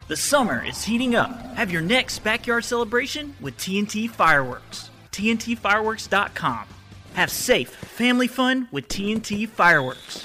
The summer is heating up. Have your next backyard celebration with TNT Fireworks. TNTfireworks.com. Have safe family fun with TNT Fireworks.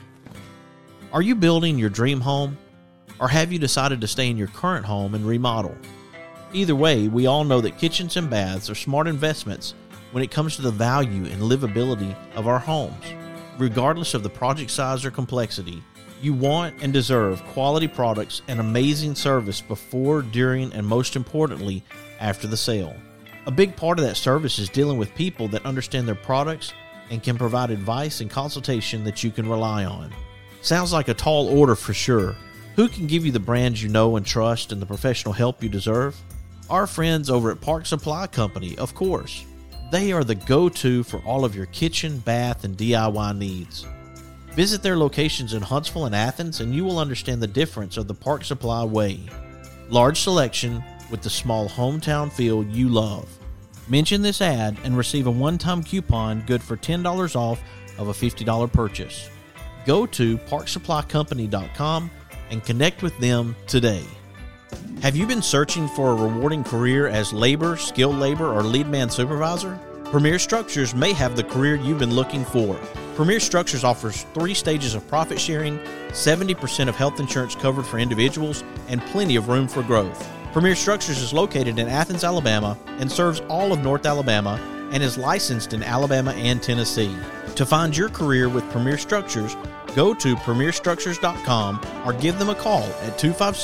Are you building your dream home? Or have you decided to stay in your current home and remodel? Either way, we all know that kitchens and baths are smart investments when it comes to the value and livability of our homes. Regardless of the project size or complexity, you want and deserve quality products and amazing service before, during, and most importantly, after the sale. A big part of that service is dealing with people that understand their products and can provide advice and consultation that you can rely on. Sounds like a tall order for sure. Who can give you the brands you know and trust and the professional help you deserve? Our friends over at Park Supply Company, of course. They are the go-to for all of your kitchen, bath, and DIY needs. Visit their locations in Huntsville and Athens, and you will understand the difference of the Park Supply way. Large selection with the small hometown feel you love. Mention this ad and receive a one-time coupon good for $10 off of a $50 purchase. Go to parksupplycompany.com and connect with them today. Have you been searching for a rewarding career as labor, skilled labor, or lead man supervisor? Premier Structures may have the career you've been looking for. Premier Structures offers 3 stages of profit sharing, 70% of health insurance covered for individuals, and plenty of room for growth. Premier Structures is located in Athens, Alabama, and serves all of North Alabama, and is licensed in Alabama and Tennessee. To find your career with Premier Structures, go to premierstructures.com or give them a call at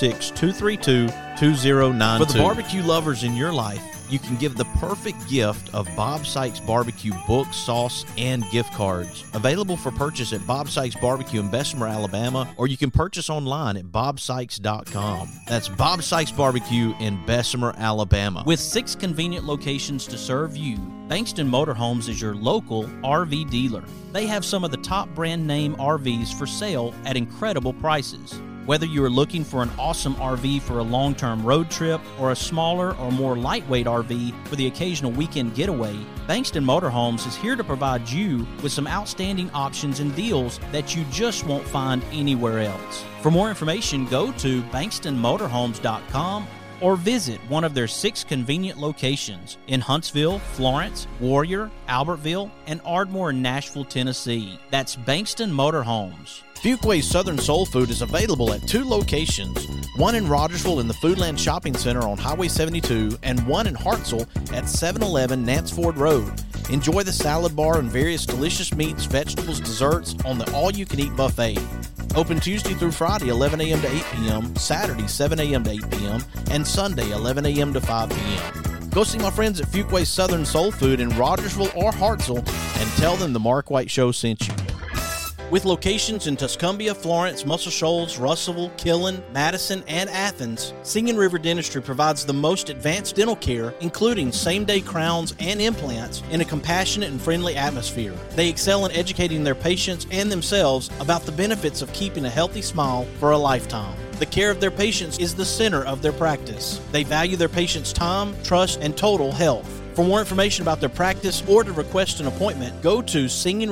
256-232-2092. For the barbecue lovers in your life, you can give the perfect gift of Bob Sykes Barbecue book, sauce, and gift cards. Available for purchase at Bob Sykes Barbecue in Bessemer, Alabama, or you can purchase online at bobsykes.com. That's Bob Sykes Barbecue in Bessemer, Alabama. With 6 convenient locations to serve you, Bankston Motorhomes is your local RV dealer. They have some of the top brand name RVs for sale at incredible prices. Whether you are looking for an awesome RV for a long-term road trip or a smaller or more lightweight RV for the occasional weekend getaway, Bankston Motorhomes is here to provide you with some outstanding options and deals that you just won't find anywhere else. For more information, go to bankstonmotorhomes.com or visit one of their 6 convenient locations in Huntsville, Florence, Warrior, Albertville, and Ardmore in Nashville, Tennessee. That's Bankston Motorhomes. Fuquay's Southern Soul Food is available at 2 locations, one in Rogersville in the Foodland Shopping Center on Highway 72 and one in Hartselle at 711 Nance Ford Road. Enjoy the salad bar and various delicious meats, vegetables, desserts on the all-you-can-eat buffet. Open Tuesday through Friday, 11 a.m. to 8 p.m., Saturday, 7 a.m. to 8 p.m., and Sunday, 11 a.m. to 5 p.m. Go see my friends at Fuquay's Southern Soul Food in Rogersville or Hartselle and tell them the Mark White Show sent you. With locations in Tuscumbia, Florence, Muscle Shoals, Russellville, Killen, Madison, and Athens, Singing River Dentistry provides the most advanced dental care, including same-day crowns and implants, in a compassionate and friendly atmosphere. They excel in educating their patients and themselves about the benefits of keeping a healthy smile for a lifetime. The care of their patients is the center of their practice. They value their patients' time, trust, and total health. For more information about their practice or to request an appointment, go to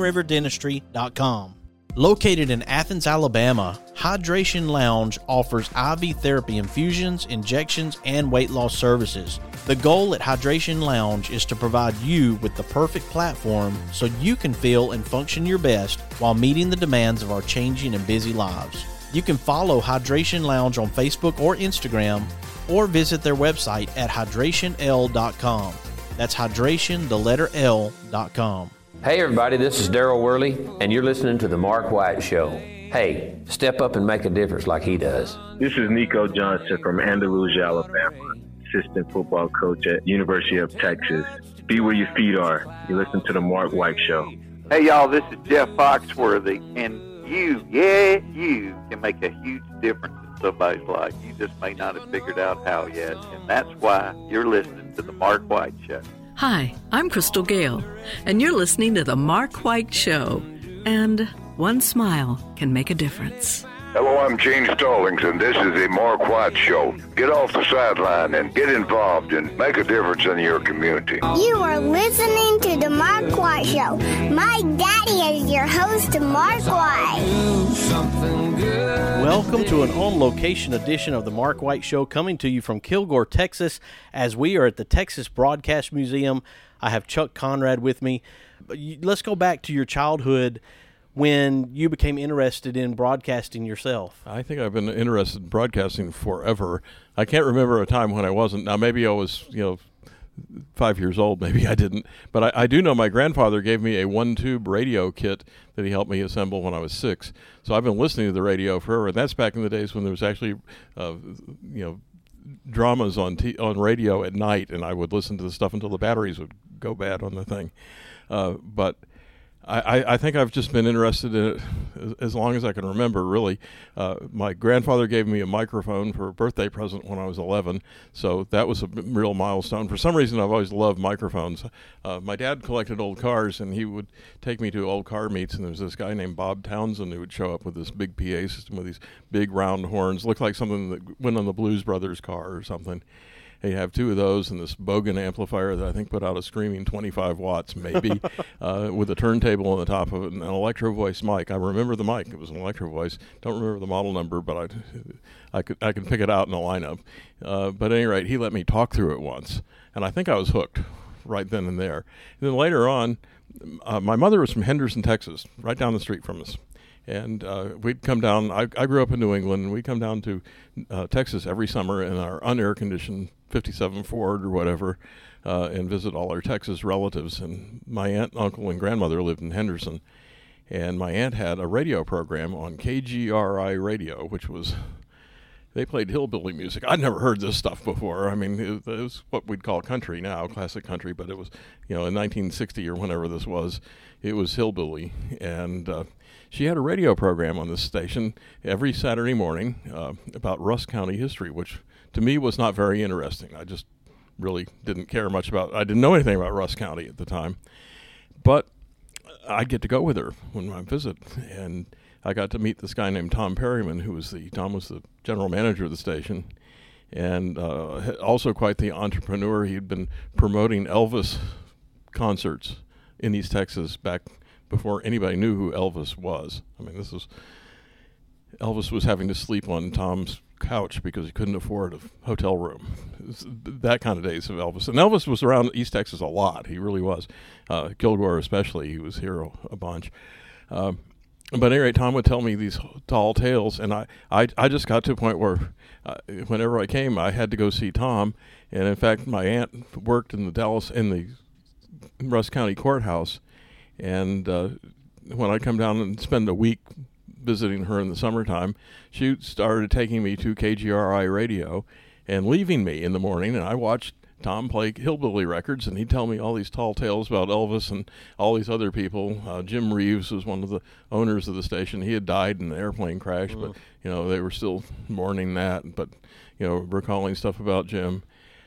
singingriverdentistry.com. Located in Athens, Alabama, Hydration Lounge offers IV therapy infusions, injections, and weight loss services. The goal at Hydration Lounge is to provide you with the perfect platform so you can feel and function your best while meeting the demands of our changing and busy lives. You can follow Hydration Lounge on Facebook or Instagram, or visit their website at hydrationl.com. That's hydration, the letter L.com. Hey everybody, this is Daryl Worley, and you're listening to The Mark White Show. Hey, step up and make a difference like he does. This is Nico Johnson from Andalusia, Alabama, assistant football coach at University of Texas. Be where your feet are. You listen to The Mark White Show. Hey y'all, this is Jeff Foxworthy, and you can make a huge difference in somebody's life. You just may not have figured out how yet, and that's why you're listening to The Mark White Show. Hi, I'm Crystal Gale, and you're listening to The Mark White Show. And one smile can make a difference. Hello, I'm Gene Stallings, and this is the Mark White Show. Get off the sideline and get involved and make a difference in your community. You are listening to the Mark White Show. My daddy is your host, Mark White. Welcome to an on-location edition of the Mark White Show, coming to you from Kilgore, Texas, as we are at the Texas Broadcast Museum. I have Chuck Conrad with me. Let's go back to your childhood when you became interested in broadcasting yourself. I think I've been interested in broadcasting forever. I can't remember a time when I wasn't. Now, maybe I was, 5 years old. Maybe I didn't. But I do know my grandfather gave me a one-tube radio kit that he helped me assemble when I was 6. So I've been listening to the radio forever. And that's back in the days when there was actually, dramas on radio at night, and I would listen to the stuff until the batteries would go bad on the thing. But I think I've just been interested in it as long as I can remember, really. My grandfather gave me a microphone for a birthday present when I was 11, so that was a real milestone. For some reason, I've always loved microphones. My dad collected old cars, and he would take me to old car meets, and there was this guy named Bob Townsend who would show up with this big PA system with these big round horns, looked like something that went on the Blues Brothers car or something. You have 2 of those and this Bogan amplifier that I think put out a screaming 25 watts, maybe, with a turntable on the top of it and an Electro Voice mic. I remember the mic; it was an Electro Voice. Don't remember the model number, but I could pick it out in the lineup. But at any rate, he let me talk through it once, and I think I was hooked right then and there. And then later on, my mother was from Henderson, Texas, right down the street from us. And we'd come down. I grew up in New England, and we'd come down to Texas every summer in our unair-conditioned 57 Ford or whatever, and visit all our Texas relatives. And my aunt, uncle, and grandmother lived in Henderson. And my aunt had a radio program on KGRI radio, which was, they played hillbilly music. I'd never heard this stuff before. I mean, it was what we'd call country now, classic country, but it was, in 1960 or whenever this was, it was hillbilly. And she had a radio program on this station every Saturday morning about Rusk County history, which to me was not very interesting. I just really didn't care much I didn't know anything about Rusk County at the time. But I'd get to go with her when I visit, and I got to meet this guy named Tom Perryman, Tom was the general manager of the station, and also quite the entrepreneur. He'd been promoting Elvis concerts in East Texas back before anybody knew who Elvis was. I mean, Elvis was having to sleep on Tom's couch because he couldn't afford a hotel room. That kind of days of Elvis. And Elvis was around East Texas a lot. He really was. Kilgore especially, he was here a bunch. But at any rate, Tom would tell me these tall tales, and I just got to a point where whenever I came, I had to go see Tom. And in fact, my aunt worked in the Rusk County Courthouse, and when I come down and spend a week visiting her in the summertime, she started taking me to KGRI radio and leaving me in the morning, and I watched Tom play hillbilly records, and he'd tell me all these tall tales about Elvis and all these other people. Jim Reeves was one of the owners of the station. He had died in an airplane crash, but they were still mourning that, but recalling stuff about Jim.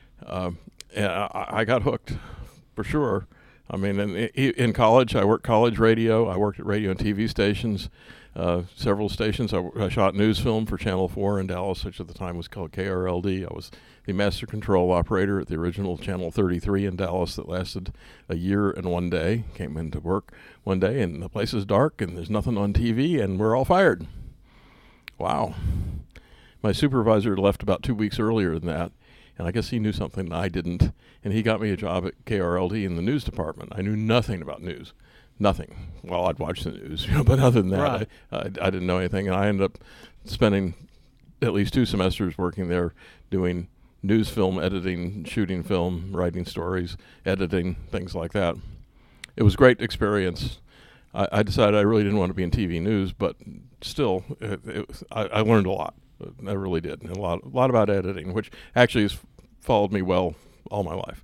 I got hooked for sure. I mean, in college, I worked college radio. I worked at radio and TV stations, several stations. I shot news film for Channel 4 in Dallas, which at the time was called KRLD. I was the master control operator at the original Channel 33 in Dallas that lasted a year and 1 day. Came into work one day, and the place is dark, and there's nothing on TV, and we're all fired. Wow. My supervisor left about 2 weeks earlier than that, and I guess he knew something I didn't, and he got me a job at KRLD in the news department. I knew nothing about news. Nothing. Well, I'd watch the news, but other than that, right. I didn't know anything, and I ended up spending at least 2 semesters working there doing news film editing, shooting film, writing stories, editing, things like that. It was a great experience. I decided I really didn't want to be in TV news, but still, I learned a lot. I really did. And a lot about editing, which actually has followed me well all my life.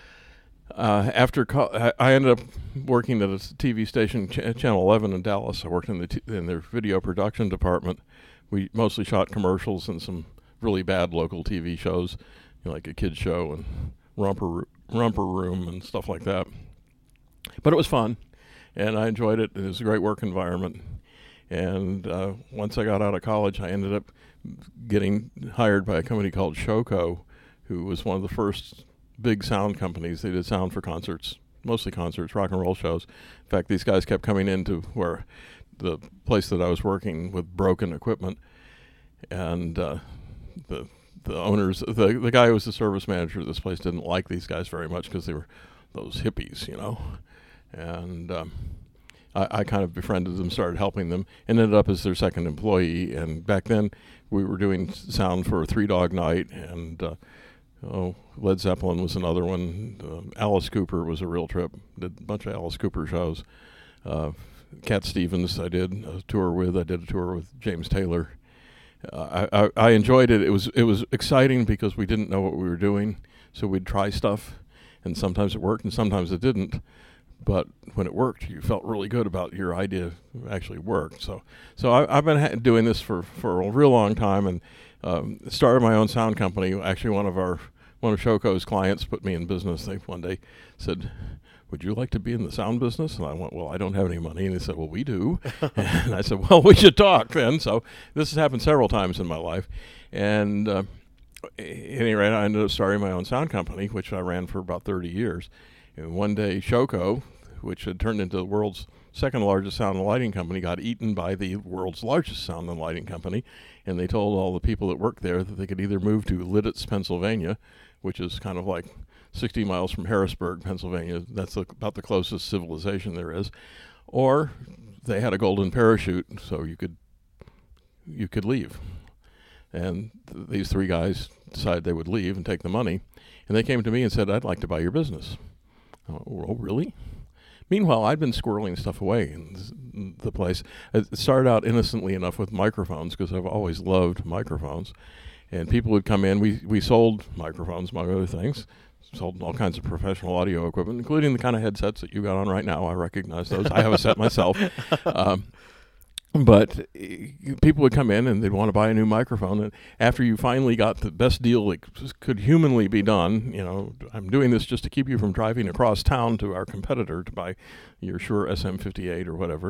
I ended up working at a TV station, Channel 11 in Dallas. I worked in their video production department. We mostly shot commercials and some really bad local TV shows, like a kids show and Romper Room and stuff like that. But it was fun, and I enjoyed it. It was a great work environment. And once I got out of college, I ended up getting hired by a company called Showco, who was one of the first big sound companies. They did sound for concerts, mostly concerts, rock and roll shows. In fact, these guys kept coming into where the place that I was working with broken equipment, and the owners, the guy who was the service manager of this place didn't like these guys very much because they were those hippies, and I kind of befriended them, started helping them, and ended up as their second employee. And back then we were doing sound for Three Dog Night, and Led Zeppelin was another one. Alice Cooper was a real trip. Did a bunch of Alice Cooper shows. Cat Stevens I did a tour with. I did a tour with James Taylor. I enjoyed it. It was exciting because we didn't know what we were doing, so we'd try stuff, and sometimes it worked and sometimes it didn't. But when it worked, you felt really good about your idea actually worked. So I've been doing this for a real long time, and started my own sound company. Actually, one of Showco's clients put me in business. They one day said, "Would you like to be in the sound business?" And I went, "Well, I don't have any money." And they said, "Well, we do." And I said, "Well, we should talk then." So this has happened several times in my life. And at any rate, I ended up starting my own sound company, which I ran for about 30 years. And one day, Showco, which had turned into the world's second largest sound and lighting company, got eaten by the world's largest sound and lighting company. And they told all the people that worked there that they could either move to Lititz, Pennsylvania, which is kind of like 60 miles from Harrisburg, Pennsylvania. That's about the closest civilization there is. Or they had a golden parachute, so you could leave. And these three guys decided they would leave and take the money. And they came to me and said, "I'd like to buy your business." Oh, really? Meanwhile, I'd been squirreling stuff away in the place. It started out innocently enough with microphones, because I've always loved microphones. And people would come in. We sold microphones, among other things. Sold all kinds of professional audio equipment, including the kind of headsets that you got on right now. I recognize those. I have a set myself. But people would come in and they'd want to buy a new microphone. And after you finally got the best deal that could humanly be done, I'm doing this just to keep you from driving across town to our competitor to buy your Shure SM58 or whatever.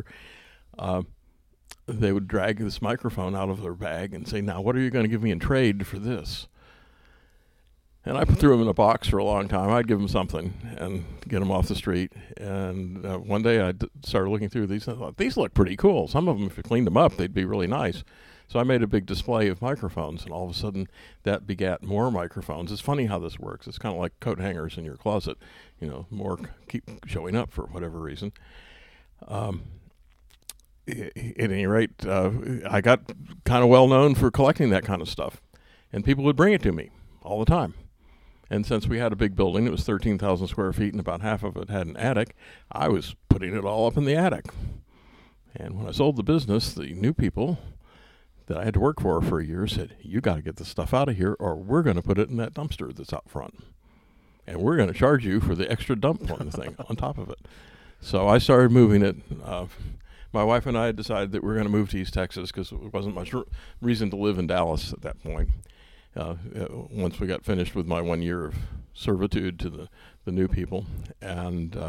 They would drag this microphone out of their bag and say, "Now, what are you going to give me in trade for this?" And I threw them in a box for a long time. I'd give them something and get them off the street. And one day I started looking through these and I thought, these look pretty cool. Some of them, if you cleaned them up, they'd be really nice. So I made a big display of microphones, and all of a sudden that begat more microphones. It's funny how this works. It's kind of like coat hangers in your closet. More keep showing up for whatever reason. At any rate, I got kind of well known for collecting that kind of stuff. And people would bring it to me all the time. And since we had a big building, it was 13,000 square feet, and about half of it had an attic, I was putting it all up in the attic. And when I sold the business, the new people that I had to work for a year said, "You got to get this stuff out of here, or we're going to put it in that dumpster that's out front. And we're going to charge you for the extra dump on the thing on top of it." So I started moving it. My wife and I had decided that we were going to move to East Texas because there wasn't much reason to live in Dallas at that point. Once we got finished with my 1 year of servitude to the new people. And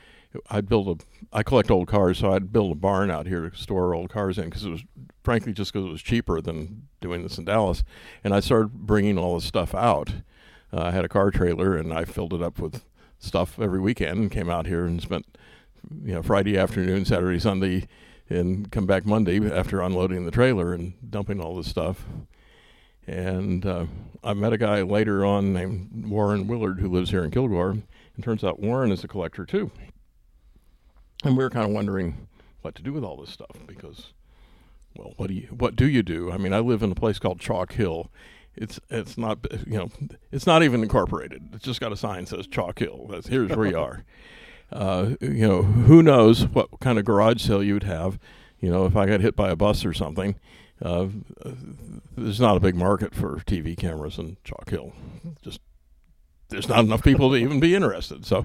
I collect old cars, so I'd build a barn out here to store old cars in, because it was, frankly, just because it was cheaper than doing this in Dallas. And I started bringing all this stuff out. I had a car trailer, and I filled it up with stuff every weekend and came out here and spent Friday afternoon, Saturday, Sunday, and come back Monday after unloading the trailer and dumping all this stuff. And I met a guy later on named Warren Willard, who lives here in Kilgore. And turns out Warren is a collector too. And we were kind of wondering what to do with all this stuff, because, well, what do you do? I mean, I live in a place called Chalk Hill. It's not it's not even incorporated. It's just got a sign that says Chalk Hill. Here's where you are. Who knows what kind of garage sale you would have? If I got hit by a bus or something. There's not a big market for TV cameras in Chalk Hill. Just there's not enough people to even be interested. So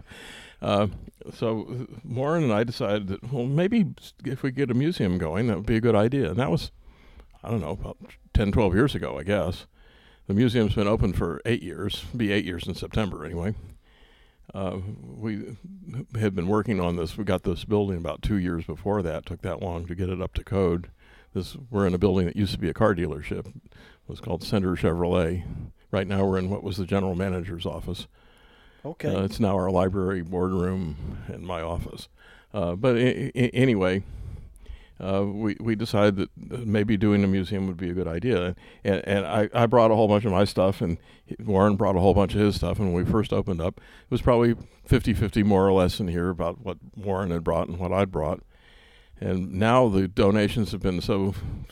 Warren and I decided that, well, maybe if we get a museum going, that would be a good idea. And that was, I don't know, about 10, 12 years ago, I guess. The museum's been open for 8 years. It'll be 8 years in September anyway. We had been working on this. We got this building about 2 years before that. It took that long to get it up to code. We're in a building that used to be a car dealership. It was called Center Chevrolet. Right now we're in what was the general manager's office. Okay. It's now our library, boardroom, and my office. But anyway, we decided that maybe doing a museum would be a good idea. And I brought a whole bunch of my stuff, and Warren brought a whole bunch of his stuff. And when we first opened up, it was probably 50-50 more or less in here about what Warren had brought and what I'd brought. And now the donations have been so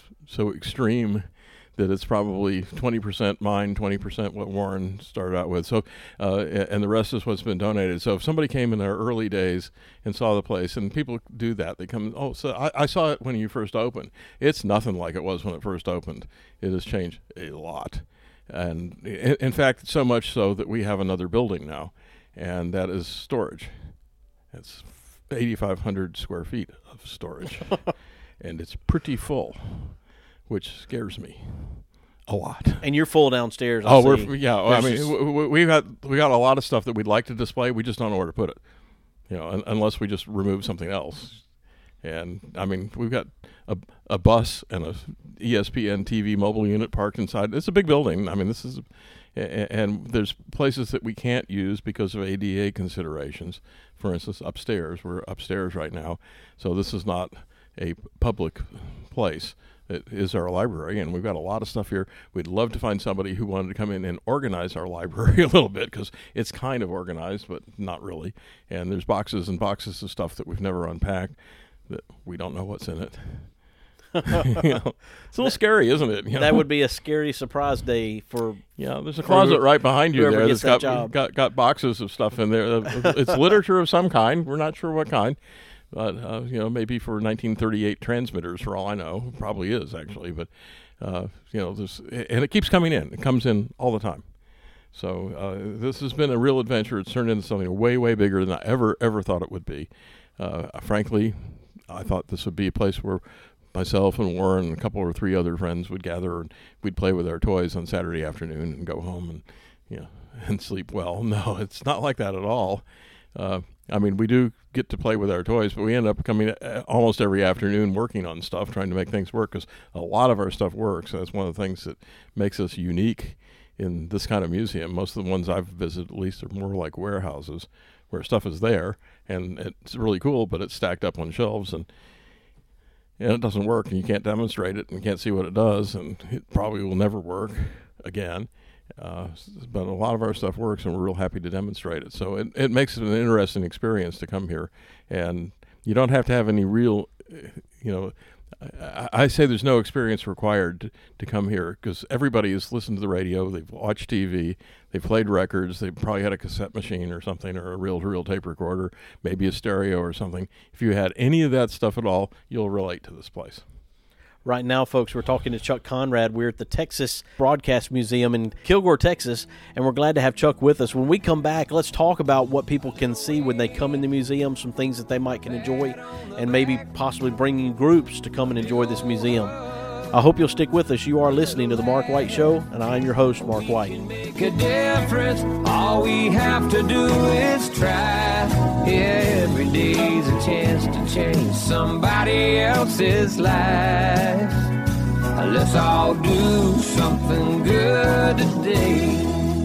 extreme that it's probably 20% mine, 20% what Warren started out with. So, and the rest is what's been donated. So if somebody came in their early days and saw the place, and people do that, they come, so I saw it when you first opened. It's nothing like it was when it first opened. It has changed a lot. And in fact, so much so that we have another building now, and that is storage. It's 8,500 square feet of storage, and it's pretty full, which scares me a lot. And you're full downstairs. I mean, we got a lot of stuff that we'd like to display. We just don't know where to put it, unless we just remove something else. And I mean, we've got a bus and a ESPN TV mobile unit parked inside. It's a big building. I mean, and there's places that we can't use because of ADA considerations. For instance, upstairs. We're upstairs right now, so this is not a public place. It is our library, and we've got a lot of stuff here. We'd love to find somebody who wanted to come in and organize our library a little bit, because it's kind of organized, but not really. And there's boxes and boxes of stuff that we've never unpacked that we don't know what's in it. It's a little scary, isn't it? That would be a scary surprise day for. Yeah, there's a closet right behind you there that's got boxes of stuff in there. It's literature of some kind. We're not sure what kind. But, maybe for 1938 transmitters, for all I know. It probably is, actually. But, and it keeps coming in. It comes in all the time. So this has been a real adventure. It's turned into something way, way bigger than I ever thought it would be. Frankly, I thought this would be a place where myself and Warren and a couple or three other friends would gather, and we'd play with our toys on Saturday afternoon and go home and sleep well. No, it's not like that at all. I mean, we do get to play with our toys, but we end up coming almost every afternoon working on stuff, trying to make things work, because a lot of our stuff works. That's one of the things that makes us unique in this kind of museum. Most of the ones I've visited, at least, are more like warehouses where stuff is there, and it's really cool, but it's stacked up on shelves, and it doesn't work, and you can't demonstrate it, and you can't see what it does, and it probably will never work again. But a lot of our stuff works, and we're real happy to demonstrate it. So it makes it an interesting experience to come here. And you don't have to have any real, I say there's no experience required to come here, because everybody has listened to the radio, they've watched TV, they've played records, they've probably had a cassette machine or something, or a reel-to-reel tape recorder, maybe a stereo or something. If you had any of that stuff at all, you'll relate to this place. Right now, folks, we're talking to Chuck Conrad. We're at the Texas Broadcast Museum in Kilgore, Texas, and we're glad to have Chuck with us. When we come back, let's talk about what people can see when they come in the museum, some things that they might can enjoy, and maybe possibly bringing groups to come and enjoy this museum. I hope you'll stick with us. You are listening to The Mark White Show, and I'm your host, Mark White. Make a difference. All we have to do is try. Yeah, every day's a chance to change somebody else's life. Let's all do something good today.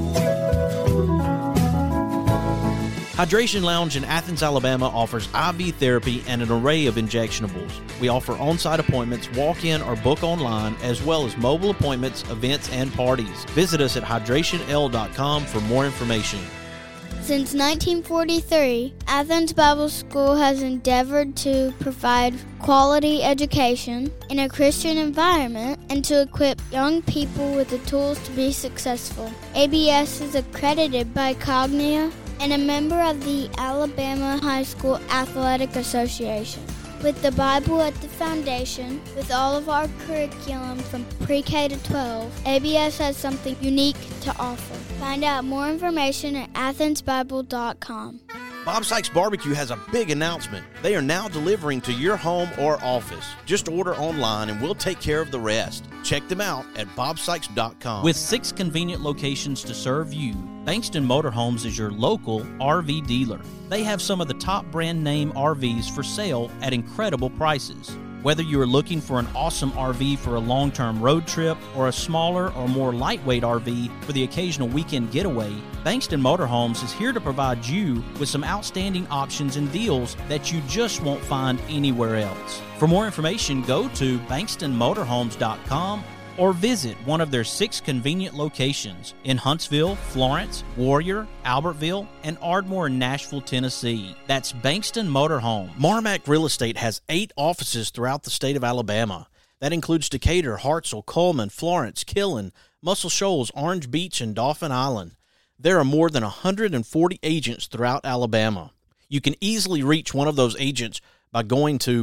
Hydration Lounge in Athens, Alabama offers IV therapy and an array of injectionables. We offer on-site appointments, walk-in or book online, as well as mobile appointments, events, and parties. Visit us at hydrationl.com for more information. Since 1943, Athens Bible School has endeavored to provide quality education in a Christian environment and to equip young people with the tools to be successful. ABS is accredited by Cognia and a member of the Alabama High School Athletic Association. With the Bible at the foundation, with all of our curriculum from pre-K to 12, ABS has something unique to offer. Find out more information at athensbible.com. Bob Sykes Barbecue has a big announcement. They are now delivering to your home or office. Just order online and we'll take care of the rest. Check them out at bobsykes.com. With 6 convenient locations to serve you, Bankston Motorhomes is your local RV dealer. They have some of the top brand name RVs for sale at incredible prices. Whether you are looking for an awesome RV for a long-term road trip or a smaller or more lightweight RV for the occasional weekend getaway, Bankston Motorhomes is here to provide you with some outstanding options and deals that you just won't find anywhere else. For more information, go to bankstonmotorhomes.com or visit one of their 6 convenient locations in Huntsville, Florence, Warrior, Albertville, and Ardmore in Nashville, Tennessee. That's Bankston Motorhome. Marmac Real Estate has 8 offices throughout the state of Alabama. That includes Decatur, Hartselle, Coleman, Florence, Killen, Muscle Shoals, Orange Beach, and Dauphin Island. There are more than 140 agents throughout Alabama. You can easily reach one of those agents by going to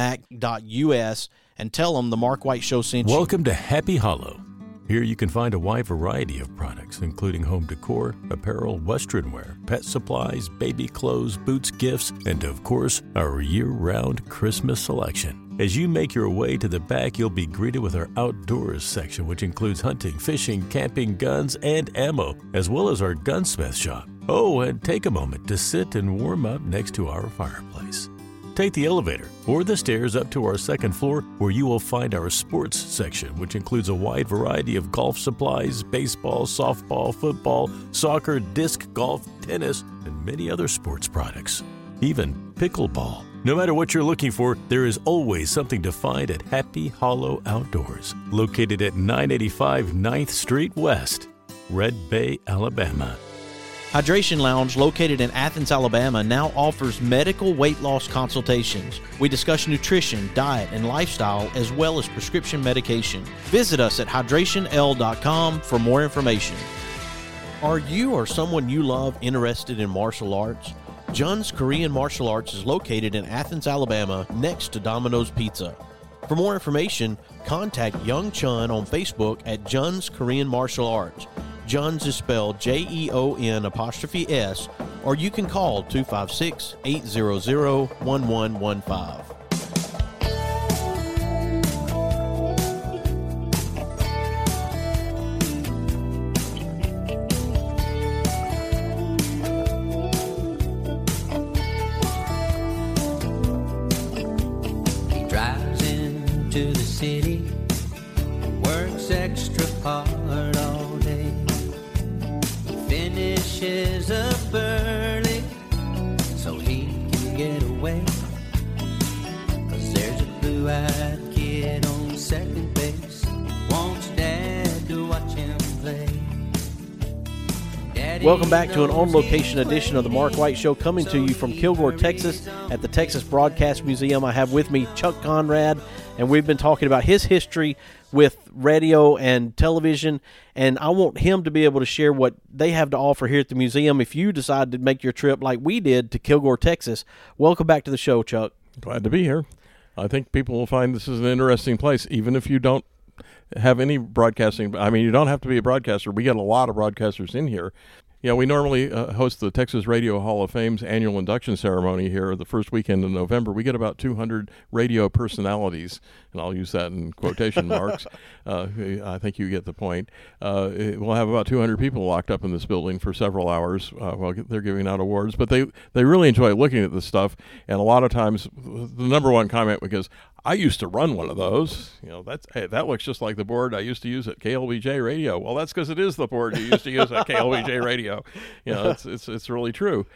marmac.us and tell them the Mark White Show sent you. Welcome to Happy Hollow. Here you can find a wide variety of products, including home decor, apparel, western wear, pet supplies, baby clothes, boots, gifts, and of course, our year-round Christmas selection. As you make your way to the back, you'll be greeted with our outdoors section, which includes hunting, fishing, camping, guns, and ammo, as well as our gunsmith shop. Oh, and take a moment to sit and warm up next to our fireplace. Take the elevator or the stairs up to our second floor, where you will find our sports section, which includes a wide variety of golf supplies, baseball, softball, football, soccer, disc golf, tennis, and many other sports products. Even pickleball. No matter what you're looking for, there is always something to find at Happy Hollow Outdoors, located at 985 9th Street West, Red Bay, Alabama. Hydration Lounge, located in Athens, Alabama, now offers medical weight loss consultations. We discuss nutrition, diet, and lifestyle, as well as prescription medication. Visit us at hydrationl.com for more information. Are you or someone you love interested in martial arts? Jun's Korean Martial Arts is located in Athens, Alabama, next to Domino's Pizza. For more information, contact Young Chun on Facebook at Jun's Korean Martial Arts. Jun's is spelled JEON''S, or you can call 256-800-1115. He drives into the city, works extra hard all day. Finishes up early so he can get away. 'Cause there's a blue-eyed kid on second base, wants dad to watch him play. Daddy Welcome back to an on-location edition of the Mark White Show, coming to you from Kilgore, Texas, at the Texas Broadcast Museum. I have with me Chuck Conrad, and we've been talking about his history with radio and television, and I want him to be able to share what they have to offer here at the museum if you decide to make your trip like we did to Kilgore, Texas. Welcome back to the show, Chuck. Glad to be here. I think people will find this is an interesting place, even if you don't have any broadcasting. I mean, you don't have to be a broadcaster. We get a lot of broadcasters in here. Yeah, we normally host the Texas Radio Hall of Fame's annual induction ceremony here the first weekend in November. We get about 200 radio personalities, and I'll use that in quotation marks. I think you get the point. We'll have about 200 people locked up in this building for several hours while they're giving out awards. But they really enjoy looking at this stuff, and a lot of times the number one comment was, I used to run one of those. You know, that looks just like the board I used to use at KLBJ Radio. Well, that's because it is the board you used to use at KLBJ Radio. You know, it's really true.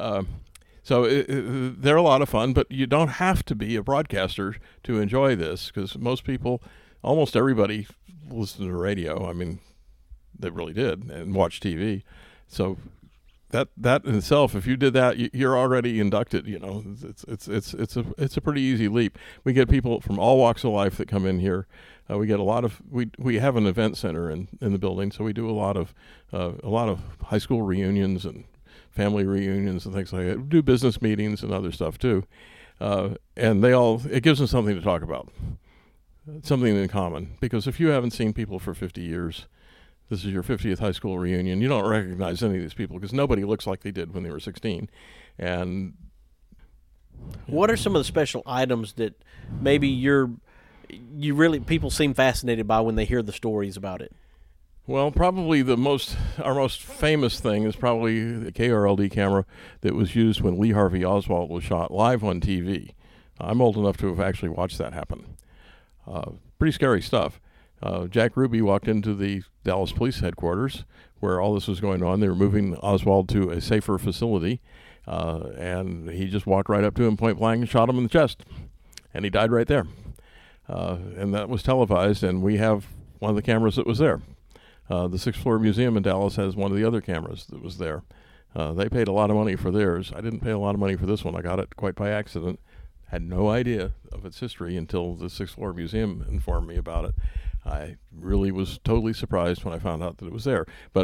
So they're a lot of fun, but you don't have to be a broadcaster to enjoy this, because most people, almost everybody, listen to radio. I mean, they really did, and watch TV. So that in itself, if you did that, you're already inducted. You know, it's a pretty easy leap. We get people from all walks of life that come in here. We get a lot of we have an event center in the building, so we do a lot of high school reunions and family reunions and things like that. We do business meetings and other stuff too, and it gives them something to talk about, something in common. Because if you haven't seen people for 50 years. This is your 50th high school reunion. You don't recognize any of these people because nobody looks like they did when they were 16. And what are some of the special items that maybe people seem fascinated by when they hear the stories about it? Well, probably our most famous thing is probably the KRLD camera that was used when Lee Harvey Oswald was shot live on TV. I'm old enough to have actually watched that happen. Pretty scary stuff. Jack Ruby walked into the Dallas Police headquarters where all this was going on. They were moving Oswald to a safer facility, and he just walked right up to him point blank and shot him in the chest, and he died right there. And that was televised, and we have one of the cameras that was there. The Sixth Floor Museum in Dallas has one of the other cameras that was there. They paid a lot of money for theirs. I didn't pay a lot of money for this one. I got it quite by accident. Had no idea of its history until the Sixth Floor Museum informed me about it. I really was totally surprised when I found out that it was there. But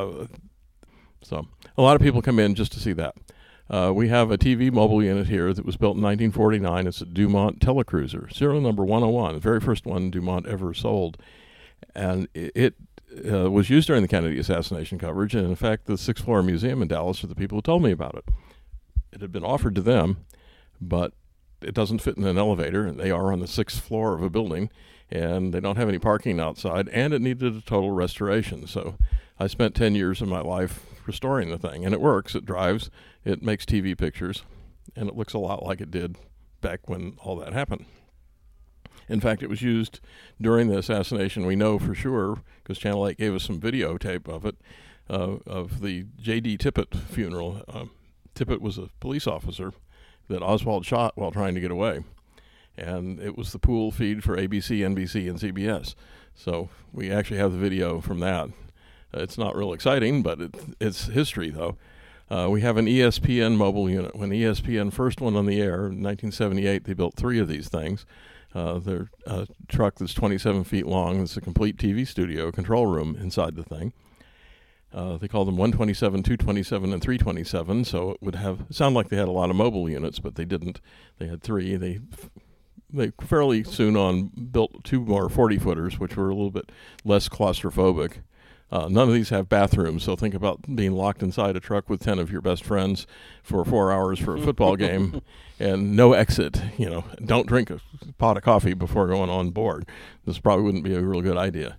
so a lot of people come in just to see that. We have a TV mobile unit here that was built in 1949. It's a Dumont Telecruiser, serial number 101, the very first one Dumont ever sold. And it was used during the Kennedy assassination coverage. And in fact, the Sixth Floor Museum in Dallas are the people who told me about it. It had been offered to them, but it doesn't fit in an elevator, and they are on the 6th floor of a building, and they don't have any parking outside, and it needed a total restoration. So I spent 10 years of my life restoring the thing, and it works. It drives, it makes TV pictures, and it looks a lot like it did back when all that happened. In fact, it was used during the assassination. We know for sure, because Channel 8 gave us some videotape of it, of the J.D. Tippit funeral. Tippit was a police officer that Oswald shot while trying to get away. And it was the pool feed for ABC, NBC, and CBS. So we actually have the video from that. It's not real exciting, but it's history, though. We have an ESPN mobile unit. When ESPN first went on the air in 1978, they built 3 of these things. They're a truck that's 27 feet long. It's a complete TV studio, control room inside the thing. They called them 127, 227, and 327, so it would sound like they had a lot of mobile units, but they didn't. They had 3. They fairly soon on built 2 more 40-footers, which were a little bit less claustrophobic. None of these have bathrooms, so think about being locked inside a truck with 10 of your best friends for 4 hours for a football game and no exit. Don't drink a pot of coffee before going on board. This probably wouldn't be a real good idea.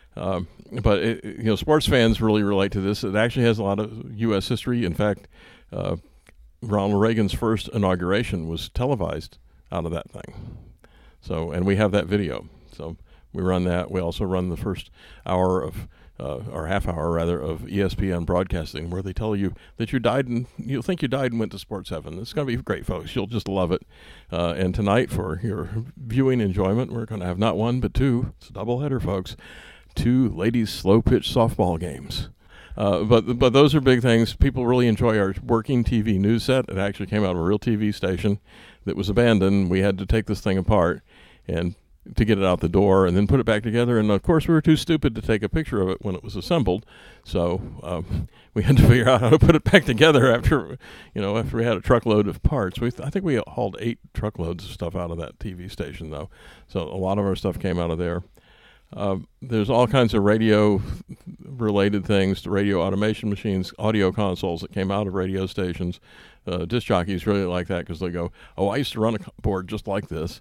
But sports fans really relate to this. It actually has a lot of U.S. history. In fact, Ronald Reagan's first inauguration was televised out of that thing. So, and we have that video. So we run that. We also run the first hour of, or half hour rather, of ESPN broadcasting, where they tell you that you died and you'll think you died and went to Sports Heaven. It's going to be great, folks. You'll just love it. And tonight, for your viewing enjoyment, we're going to have not 1 but 2. It's a doubleheader, folks. 2 ladies slow pitch softball games. But those are big things. People really enjoy our working TV news set. It actually came out of a real TV station that was abandoned. We had to take this thing apart and to get it out the door and then put it back together. And of course, we were too stupid to take a picture of it when it was assembled. So we had to figure out how to put it back together after we had a truckload of parts. I think we hauled 8 truckloads of stuff out of that TV station, though. So a lot of our stuff came out of there. There's all kinds of radio-related things, radio automation machines, audio consoles that came out of radio stations. Disc jockeys really like that because they go, I used to run a board just like this.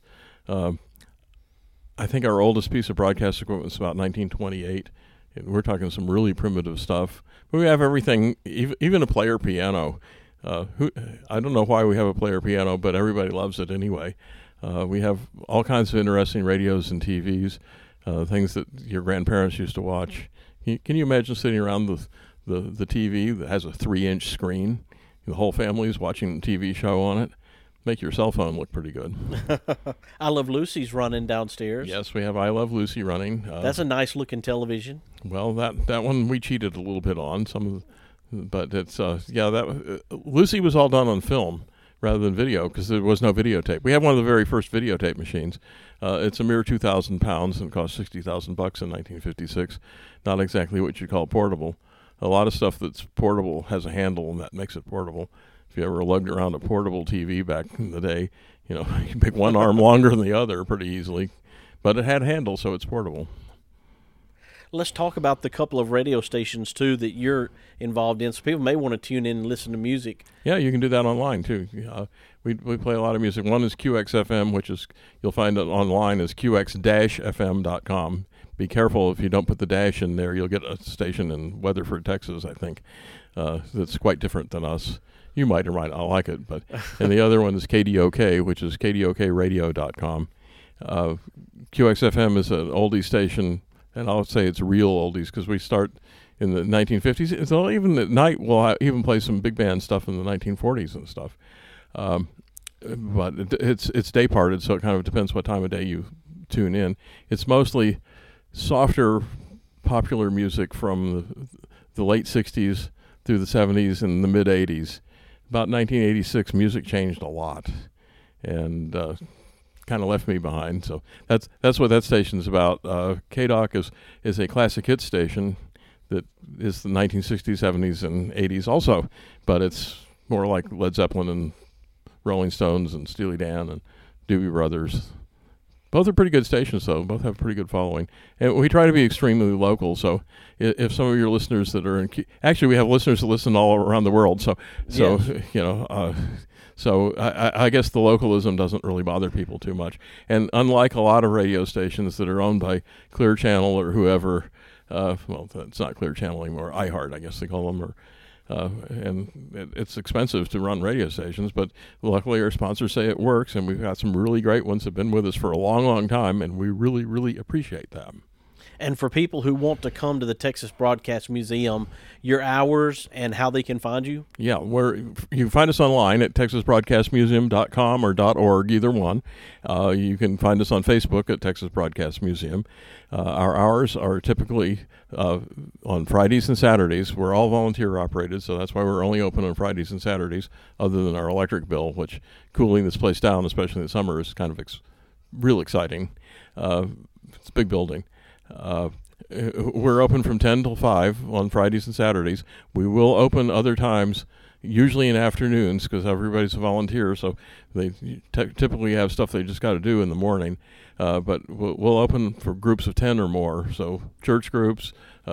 I think our oldest piece of broadcast equipment is about 1928. We're talking some really primitive stuff. But we have everything, even a player piano. I don't know why we have a player piano, but everybody loves it anyway. We have all kinds of interesting radios and TVs. Things that your grandparents used to watch. Can you imagine sitting around the TV that has a 3-inch screen? The whole family is watching a TV show on it. Make your cell phone look pretty good. I Love Lucy's running downstairs. Yes, we have I Love Lucy running. That's a nice-looking television. Well, that one we cheated a little bit on. But it's Lucy was all done on film rather than video because there was no videotape. We had one of the very first videotape machines. It's a mere 2,000 pounds and cost $60,000 in 1956. Not exactly what you call portable. A lot of stuff that's portable has a handle, and that makes it portable. If you ever lugged around a portable TV back in the day, you can pick one arm longer than the other pretty easily. But it had handles, so it's portable. Let's talk about the couple of radio stations, too, that you're involved in. So people may want to tune in and listen to music. Yeah, you can do that online, too. We play a lot of music. One is QXFM, which is you'll find it online as qx-fm.com, be careful if you don't put the dash in there. You'll get a station in Weatherford, Texas, I think, that's quite different than us. You might or might not like it, but and the other one is KDOK, which is kdokradio.com. QXFM is an oldie station, and I'll say it's real oldies because we start in the 1950s. It's all, even at night, we'll even play some big band stuff in the 1940s and stuff. But it's day parted, so it kind of depends what time of day you tune in. It's mostly softer, popular music from the late 60s through the 70s and the mid 80s. About 1986, music changed a lot, and kind of left me behind. So that's what that station's about. KDOK is a classic hit station that is the 1960s, 70s, and 80s also, but it's more like Led Zeppelin and Rolling Stones and Steely Dan and Doobie Brothers. Both are pretty good stations, though. Both have a pretty good following. And we try to be extremely local, so if some of your listeners that are actually, we have listeners that listen all around the world, so yes. So I guess the localism doesn't really bother people too much. And unlike a lot of radio stations that are owned by Clear Channel or whoever, well, it's not Clear Channel anymore, iHeart, I guess they call them, or and it's expensive to run radio stations, but luckily our sponsors say it works, and we've got some really great ones that have been with us for a long, long time, and we really, really appreciate them. And for people who want to come to the Texas Broadcast Museum, your hours and how they can find you? Yeah, you can find us online at texasbroadcastmuseum.com or .org, either one. You can find us on Facebook at Texas Broadcast Museum. Our hours are typically on Fridays and Saturdays. We're all volunteer operated, so that's why we're only open on Fridays and Saturdays, other than our electric bill, which cooling this place down, especially in the summer, is kind of real exciting. It's a big building. We're open from 10 till 5 on Fridays and Saturdays. We will open other times, usually in afternoons, because everybody's a volunteer, so they typically have stuff they just got to do in the morning. But we'll open for groups of 10 or more, so church groups,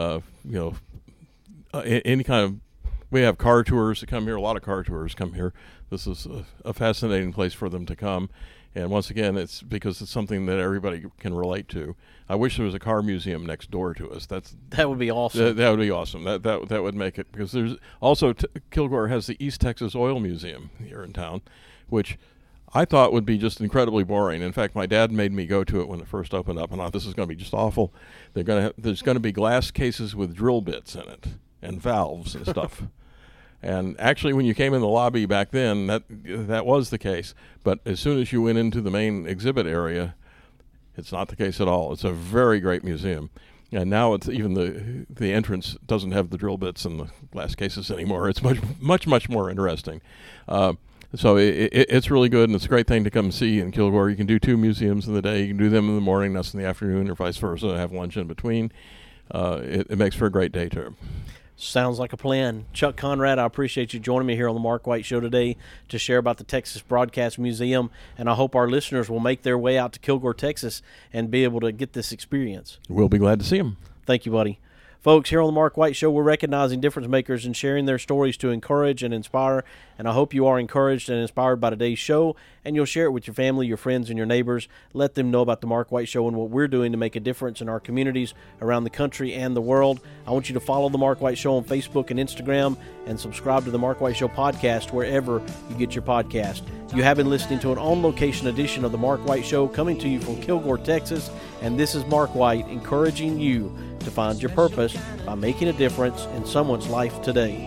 any kind of. We have car tours that come here. A lot of car tours come here. This is a fascinating place for them to come. And once again, it's because it's something that everybody can relate to. I wish there was a car museum next door to us. That would be awesome. That would be awesome. That would make it, because there's also Kilgore has the East Texas Oil Museum here in town, which I thought would be just incredibly boring. In fact, my dad made me go to it when it first opened up, and I thought this is going to be just awful. There's going to be glass cases with drill bits in it and valves and stuff. And actually, when you came in the lobby back then, that was the case. But as soon as you went into the main exhibit area, it's not the case at all. It's a very great museum. And now it's even the entrance doesn't have the drill bits and the glass cases anymore. It's much more interesting. So it's really good, and it's a great thing to come see in Kilgore. You can do 2 museums in the day. You can do them in the morning, us in the afternoon, or vice versa, have lunch in between. It makes for a great day trip. Sounds like a plan. Chuck Conrad, I appreciate you joining me here on the Mark White Show today to share about the Texas Broadcast Museum, and I hope our listeners will make their way out to Kilgore, Texas, and be able to get this experience. We'll be glad to see them. Thank you, buddy. Folks, here on the Mark White Show, we're recognizing difference makers and sharing their stories to encourage and inspire, and I hope you are encouraged and inspired by today's show, and you'll share it with your family, your friends, and your neighbors. Let them know about the Mark White Show and what we're doing to make a difference in our communities around the country and the world. I want you to follow the Mark White Show on Facebook and Instagram, and subscribe to the Mark White Show podcast wherever you get your podcast. You have been listening to an on-location edition of the Mark White Show, coming to you from Kilgore, Texas, and this is Mark White encouraging you to find your purpose by making a difference in someone's life today.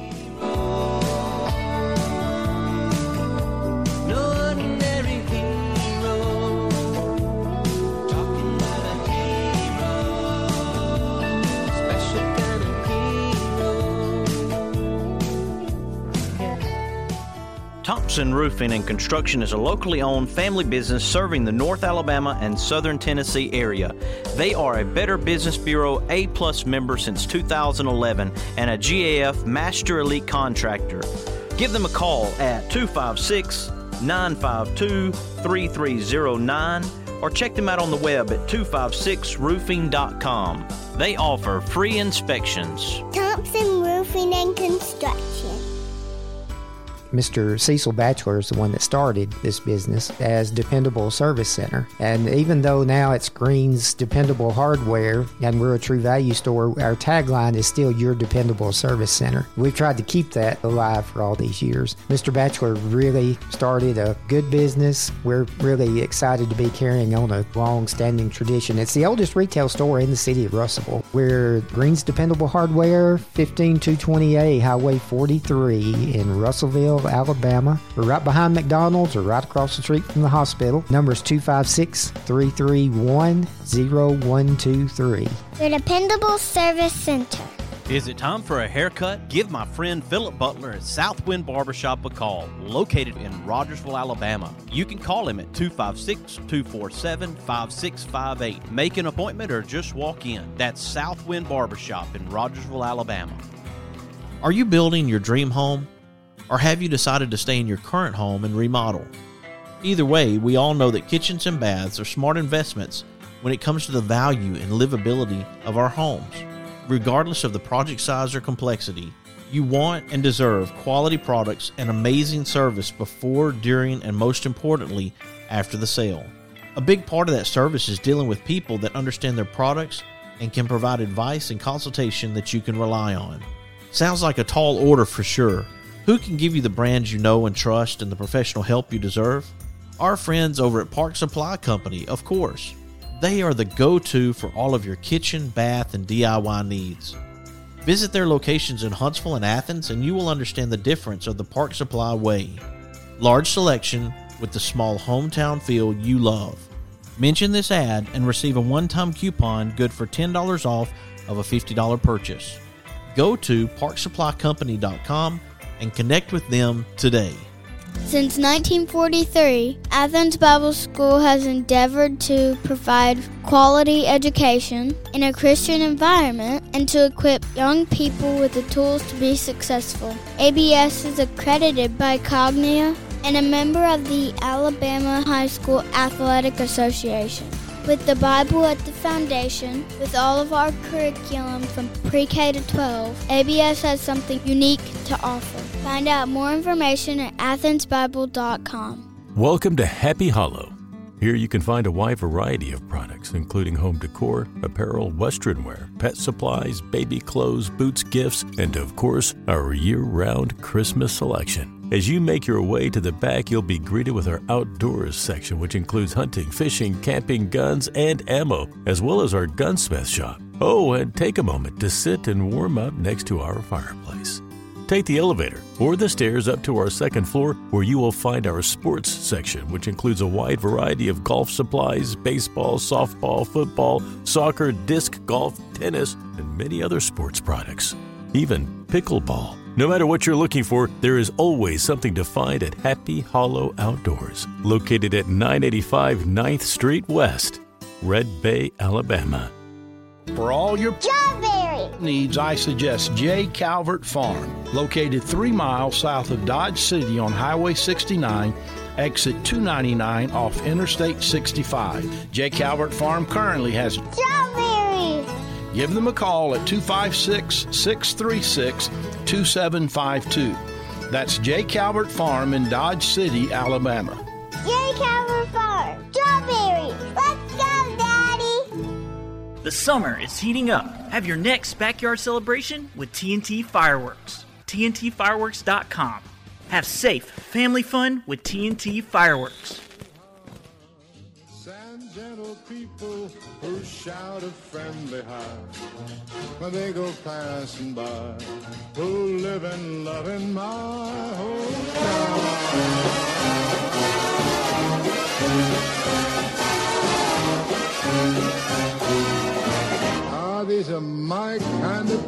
Thompson Roofing and Construction is a locally owned family business serving the North Alabama and Southern Tennessee area. They are a Better Business Bureau A+ member since 2011 and a GAF Master Elite Contractor. Give them a call at 256-952-3309 or check them out on the web at 256roofing.com. They offer free inspections. Thompson Roofing and Construction. Mr. Cecil Batchelor is the one that started this business as Dependable Service Center. And even though now it's Green's Dependable Hardware and we're a True Value store, our tagline is still Your Dependable Service Center. We've tried to keep that alive for all these years. Mr. Batchelor really started a good business. We're really excited to be carrying on a long-standing tradition. It's the oldest retail store in the city of Russellville. We're Green's Dependable Hardware, 15220A Highway 43 in Russellville, Alabama. We're right behind McDonald's or right across the street from the hospital. Number is 256-331-0123. Your Dependable Service Center. Is it time for a haircut? Give my friend Philip Butler at Southwind Barbershop a call, located in Rogersville, Alabama. You can call him at 256-247-5658. Make an appointment or just walk in. That's Southwind Barbershop in Rogersville, Alabama. Are you building your dream home? Or have you decided to stay in your current home and remodel? Either way, we all know that kitchens and baths are smart investments when it comes to the value and livability of our homes. Regardless of the project size or complexity, you want and deserve quality products and amazing service before, during, and most importantly, after the sale. A big part of that service is dealing with people that understand their products and can provide advice and consultation that you can rely on. Sounds like a tall order for sure. Who can give you the brands you know and trust and the professional help you deserve? Our friends over at Park Supply Company, of course. They are the go-to for all of your kitchen, bath, and DIY needs. Visit their locations in Huntsville and Athens, and you will understand the difference of the Park Supply way. Large selection with the small hometown feel you love. Mention this ad and receive a one-time coupon good for $10 off of a $50 purchase. Go to parksupplycompany.com and connect with them today. Since 1943, Athens Bible School has endeavored to provide quality education in a Christian environment and to equip young people with the tools to be successful. ABS is accredited by Cognia and a member of the Alabama High School Athletic Association. With the Bible at the foundation, with all of our curriculum from pre-K to 12, ABS has something unique to offer. Find out more information at athensbible.com. Welcome to Happy Hollow. Here you can find a wide variety of products, including home decor, apparel, western wear, pet supplies, baby clothes, boots, gifts, and of course, our year-round Christmas selection. As you make your way to the back, you'll be greeted with our outdoors section, which includes hunting, fishing, camping, guns, and ammo, as well as our gunsmith shop. Oh, and take a moment to sit and warm up next to our fireplace. Take the elevator or the stairs up to our second floor, where you will find our sports section, which includes a wide variety of golf supplies, baseball, softball, football, soccer, disc golf, tennis, and many other sports products. Even pickleball. No matter what you're looking for, there is always something to find at Happy Hollow Outdoors, located at 985 9th Street West, Red Bay, Alabama. For all your strawberry needs, I suggest J. Calvert Farm, located 3 miles south of Dodge City on Highway 69, exit 299 off Interstate 65. J. Calvert Farm currently has strawberries. Give them a call at 256-636-2752. That's J. Calvert Farm in Dodge City, Alabama. J. Calvert Farm, strawberries. Let's go, Daddy. The summer is heating up. Have your next backyard celebration with TNT Fireworks. TNTfireworks.com. Have safe family fun with TNT Fireworks. Gentle people who shout a friendly hi when they go passing by, who live and love in my hometown. These are my kind of